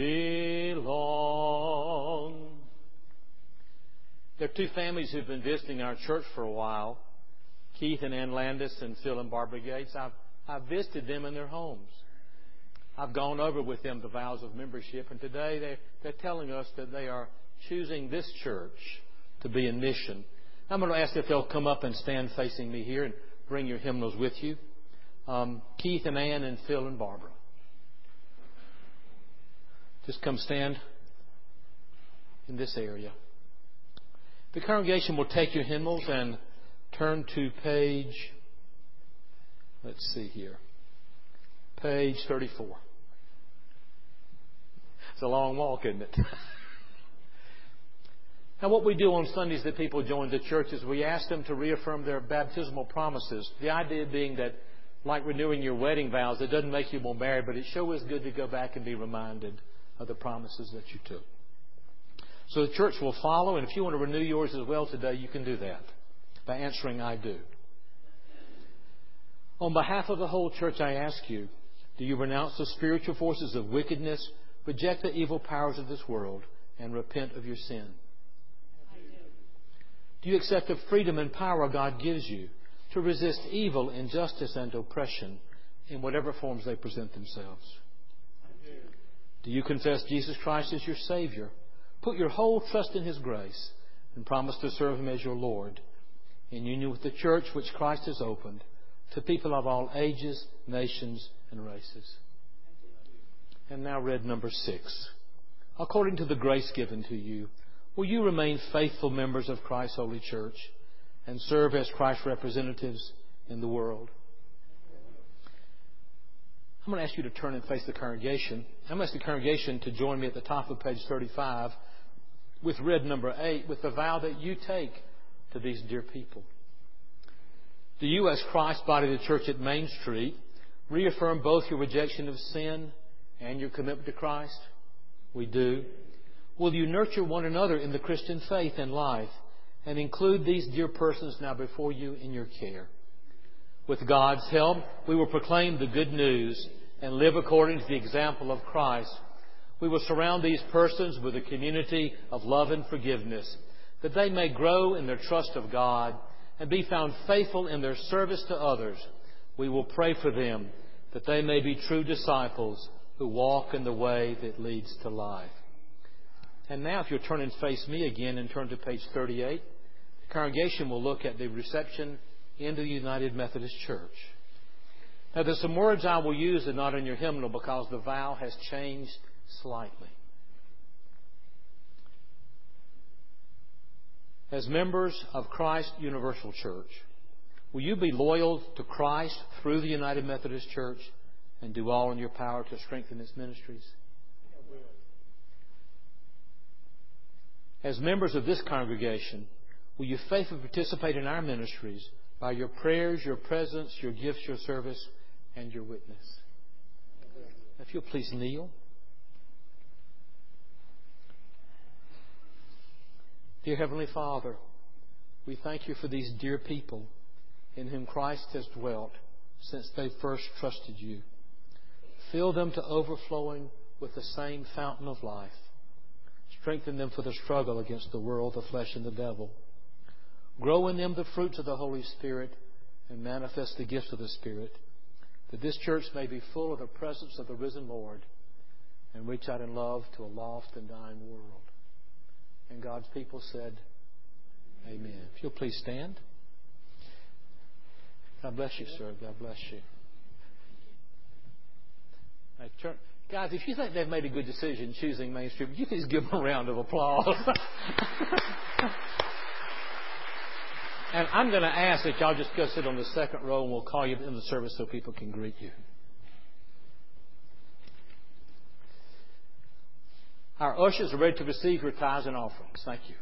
belong. There are two families who've been visiting our church for a while, Keith and Ann Landis and Phil and Barbara Gates. I've visited them in their homes. I've gone over with them the vows of membership, and today they're telling us that they are choosing this church to be in mission. I'm going to ask if they'll come up and stand facing me here and bring your hymnals with you. Keith and Ann and Phil and Barbara. Just come stand in this area. The congregation will take your hymnals and turn to page, let's see here, page 34. It's a long walk, isn't it? Now, what we do on Sundays that people join the church is we ask them to reaffirm their baptismal promises. The idea being that, like renewing your wedding vows, it doesn't make you more married, but it sure is good to go back and be reminded of the promises that you took. So the church will follow, and if you want to renew yours as well today, you can do that by answering I do. On behalf of the whole church, I ask you, do you renounce the spiritual forces of wickedness, reject the evil powers of this world, and repent of your sin? I do. Do you accept the freedom and power God gives you to resist evil, injustice, and oppression in whatever forms they present themselves? I do. Do you confess Jesus Christ as your Savior, put your whole trust in His grace, and promise to serve Him as your Lord, in union with the church which Christ has opened to people of all ages, nations, and races? And now read number 6. According to the grace given to you, will you remain faithful members of Christ's holy church and serve as Christ's representatives in the world? I'm going to ask you to turn and face the congregation. I'm going to ask the congregation to join me at the top of page 35 with red number 8, with the vow that you take to these dear people. Do you, as Christ's body, the church at Main Street, reaffirm both your rejection of sin and your commitment to Christ? We do. Will you nurture one another in the Christian faith and life and include these dear persons now before you in your care? With God's help, we will proclaim the good news and live according to the example of Christ. We will surround these persons with a community of love and forgiveness, that they may grow in their trust of God and be found faithful in their service to others. We will pray for them that they may be true disciples who walk in the way that leads to life. And now, if you'll turn and face me again and turn to page 38, the congregation will look at the reception into the United Methodist Church. Now, there's some words I will use that are not in your hymnal because the vow has changed slightly. As members of Christ Universal Church, will you be loyal to Christ through the United Methodist Church and do all in your power to strengthen its ministries? I will. As members of this congregation, will you faithfully participate in our ministries by your prayers, your presence, your gifts, your service, and your witness? If you'll please kneel. Dear Heavenly Father, we thank you for these dear people in whom Christ has dwelt since they first trusted you. Fill them to overflowing with the same fountain of life. Strengthen them for the struggle against the world, the flesh, and the devil. Grow in them the fruits of the Holy Spirit and manifest the gifts of the Spirit, that this church may be full of the presence of the risen Lord and reach out in love to a lost and dying world. And God's people said, Amen. If you'll please stand. God bless you, sir. God bless you. Guys, if you think they've made a good decision choosing Main Street, would you please give them a round of applause? And I'm going to ask that y'all just go sit on the second row, and we'll call you in the service so people can greet you. Our ushers are ready to receive your tithes and offerings. Thank you.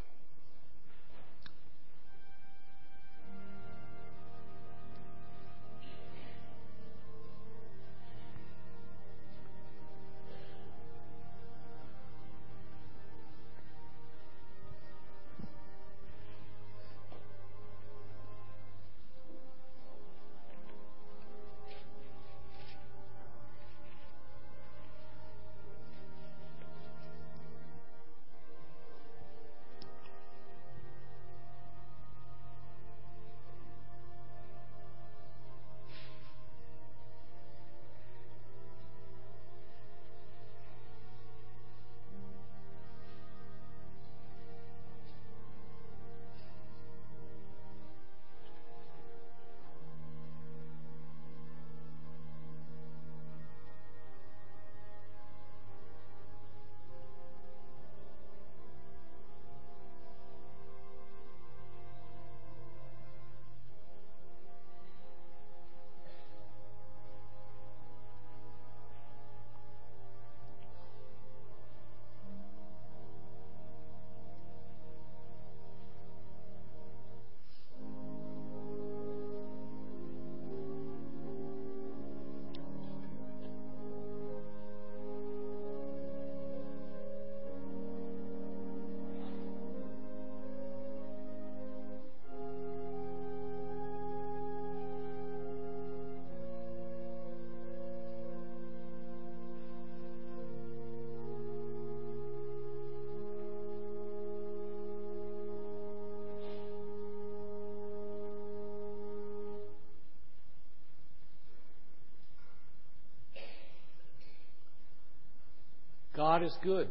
God is good,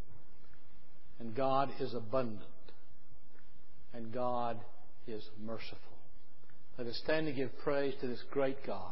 and God is abundant, and God is merciful. Let us stand and give praise to this great God.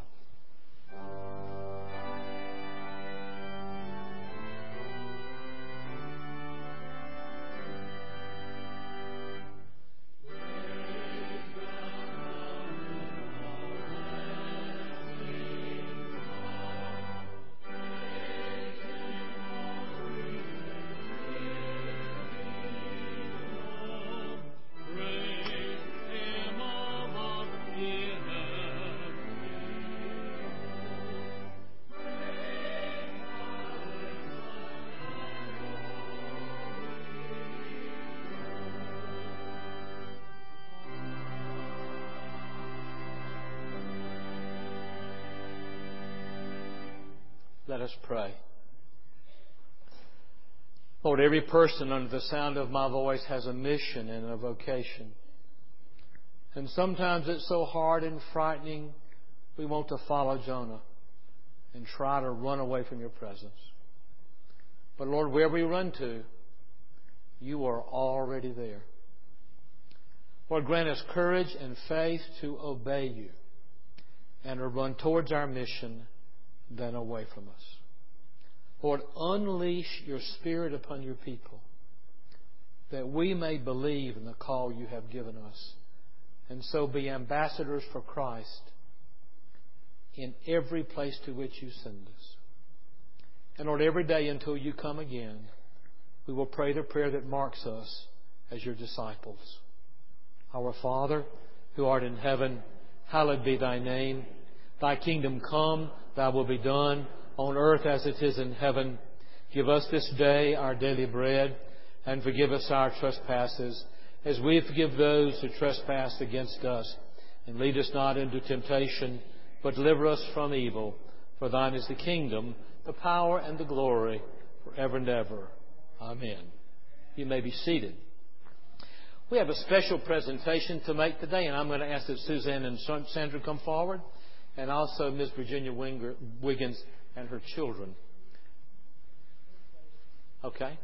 Let us pray. Lord, every person under the sound of my voice has a mission and a vocation. And sometimes it's so hard and frightening, we want to follow Jonah and try to run away from your presence. But Lord, where we run to, you are already there. Lord, grant us courage and faith to obey you and to run towards our mission than away from us. Lord, unleash your Spirit upon your people that we may believe in the call you have given us and so be ambassadors for Christ in every place to which you send us. And Lord, every day until you come again, we will pray the prayer that marks us as your disciples. Our Father, who art in heaven, hallowed be thy name. Thy kingdom come, thy will be done, on earth as it is in heaven. Give us this day our daily bread, and forgive us our trespasses, as we forgive those who trespass against us. And lead us not into temptation, but deliver us from evil. For thine is the kingdom, the power, and the glory, forever and ever. Amen. You may be seated. We have a special presentation to make today, and I'm going to ask that Suzanne and Sandra come forward, and also Ms. Virginia Wiggins and her children. Okay?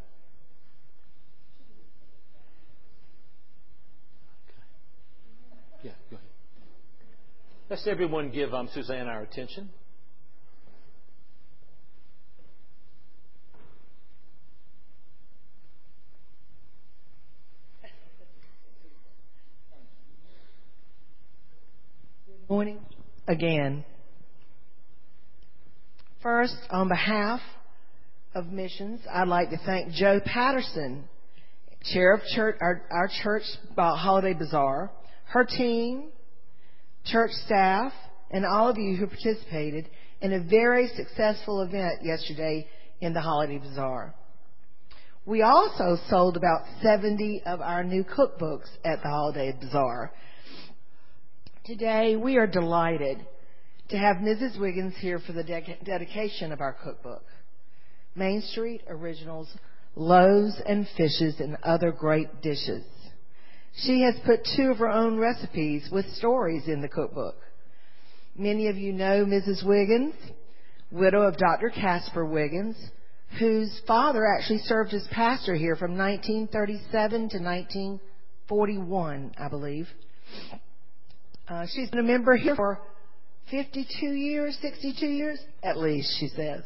Yeah, go ahead. Let's everyone give Suzanne our attention. Good morning again. First, on behalf of Missions, I'd like to thank Joe Patterson, chair of church, our church Holiday Bazaar, her team, church staff, and all of you who participated in a very successful event yesterday in the Holiday Bazaar. We also sold about 70 of our new cookbooks at the Holiday Bazaar. Today, we are delighted to have Mrs. Wiggins here for the dedication of our cookbook, Main Street Originals, Loaves and Fishes and Other Great Dishes. She has put 2 of her own recipes with stories in the cookbook. Many of you know Mrs. Wiggins, widow of Dr. Casper Wiggins, whose father actually served as pastor here from 1937 to 1941, I believe. She's been a member here for 52 years, 62 years, at least, she says.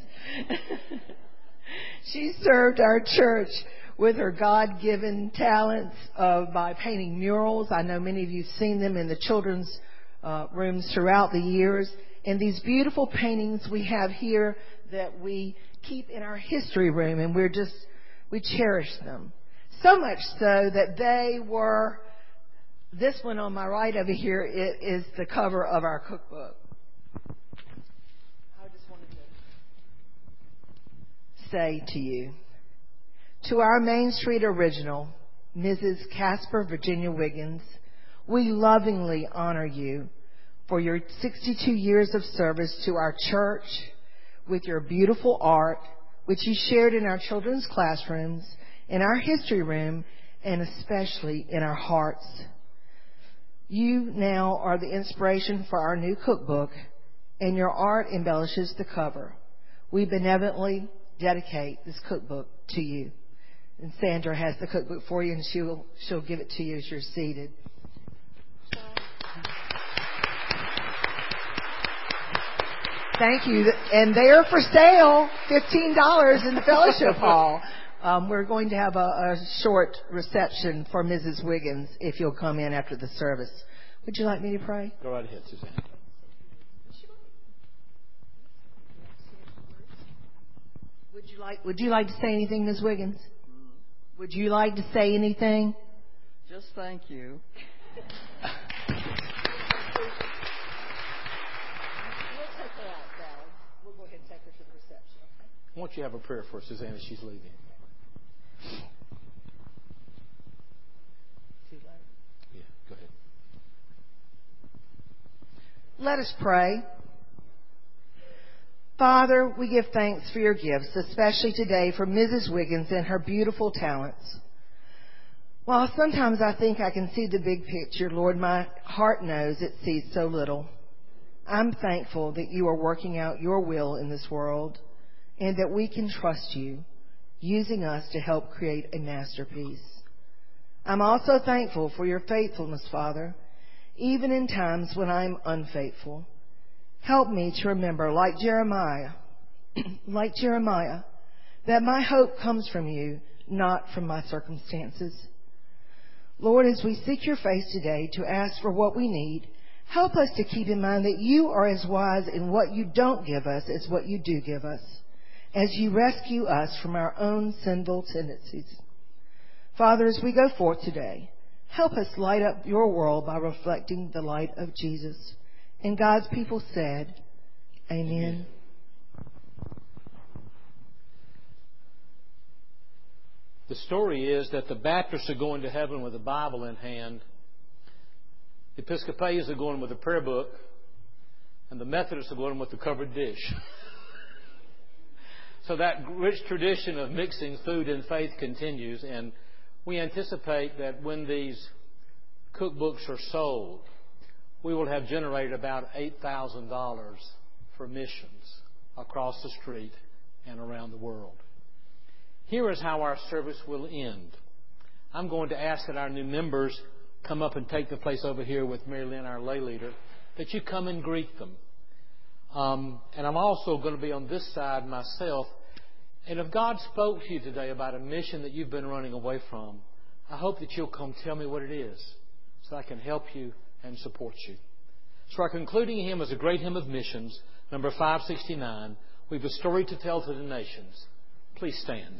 She served our church with her God-given talents by painting murals. I know many of you have seen them in the children's rooms throughout the years. And these beautiful paintings we have here that we keep in our history room, and we cherish them. So much so that they were, this one on my right over here is the cover of our cookbook. I just wanted to say to you, to our Main Street original, Mrs. Casper Virginia Wiggins, we lovingly honor you for your 62 years of service to our church with your beautiful art, which you shared in our children's classrooms, in our history room, and especially in our hearts. You now are the inspiration for our new cookbook, and your art embellishes the cover. We benevolently dedicate this cookbook to you. And Sandra has the cookbook for you, and she'll give it to you as you're seated. Thank you. And they are for sale, $15 in the fellowship hall. We're going to have a short reception for Mrs. Wiggins if you'll come in after the service. Would you like me to pray? Go right ahead, Suzanne. Would you like to say anything, Ms. Wiggins? Would you like to say anything? Just thank you. We'll go ahead and take her to the reception, okay? I want you to have a prayer for Suzanne as she's leaving. Yeah, go ahead. Let us pray. Father, we give thanks for your gifts, especially today for Mrs. Wiggins and her beautiful talents. While sometimes I think I can see the big picture, Lord, my heart knows it sees so little. I'm thankful that you are working out your will in this world and that we can trust you, using us to help create a masterpiece. I'm also thankful for your faithfulness, Father, even in times when I'm unfaithful. Help me to remember, like Jeremiah, that my hope comes from you, not from my circumstances. Lord, as we seek your face today to ask for what we need, help us to keep in mind that you are as wise in what you don't give us as what you do give us, as you rescue us from our own sinful tendencies. Father, as we go forth today, help us light up your world by reflecting the light of Jesus. And God's people said, Amen. The story is that the Baptists are going to heaven with a Bible in hand. The Episcopalians are going with a prayer book. And the Methodists are going with the covered dish. So that rich tradition of mixing food and faith continues. And we anticipate that when these cookbooks are sold, we will have generated about $8,000 for missions across the street and around the world. Here is how our service will end. I'm going to ask that our new members come up and take the place over here with Mary Lynn, our lay leader, that you come and greet them. And I'm also going to be on this side myself. And if God spoke to you today about a mission that you've been running away from, I hope that you'll come tell me what it is so I can help you and support you. So our concluding hymn is a great hymn of missions, number 569. We have a story to tell to the nations. Please stand.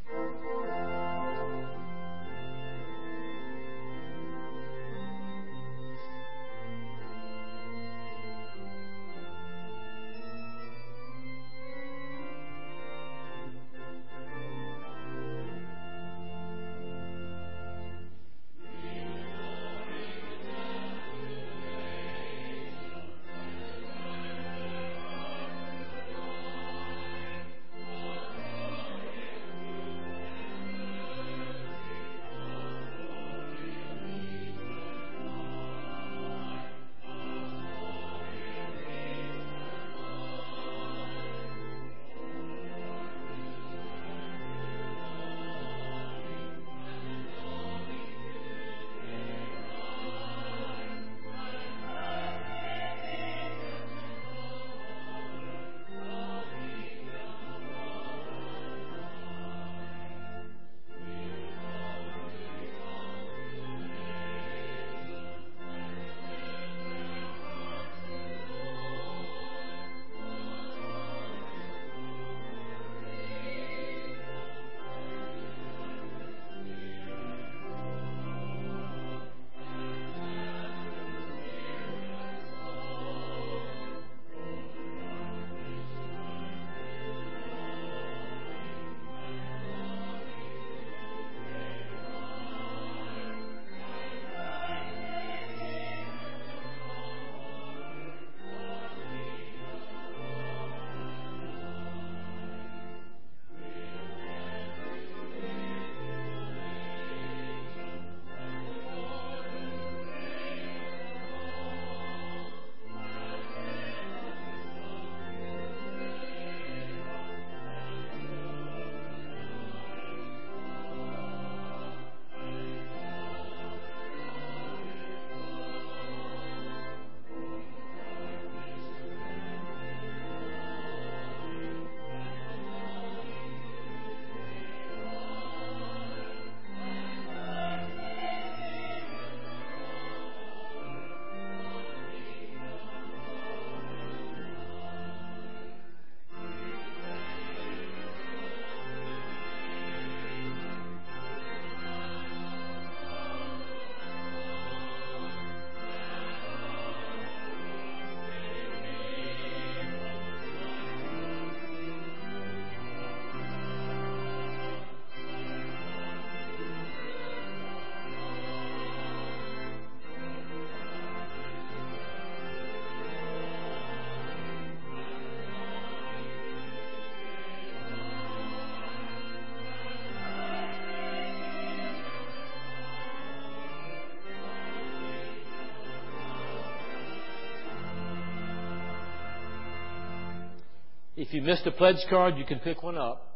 If you missed a pledge card, you can pick one up.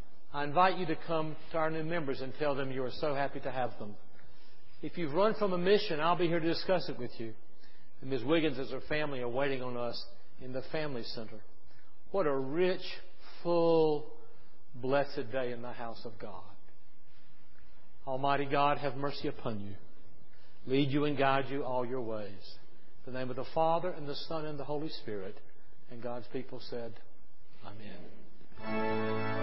I invite you to come to our new members and tell them you are so happy to have them. If you've run from a mission, I'll be here to discuss it with you. And Ms. Wiggins and her family are waiting on us in the Family Center. What a rich, full, blessed day in the house of God. Almighty God, have mercy upon you. Lead you and guide you all your ways. In the name of the Father, and the Son, and the Holy Spirit. And God's people said, Amen.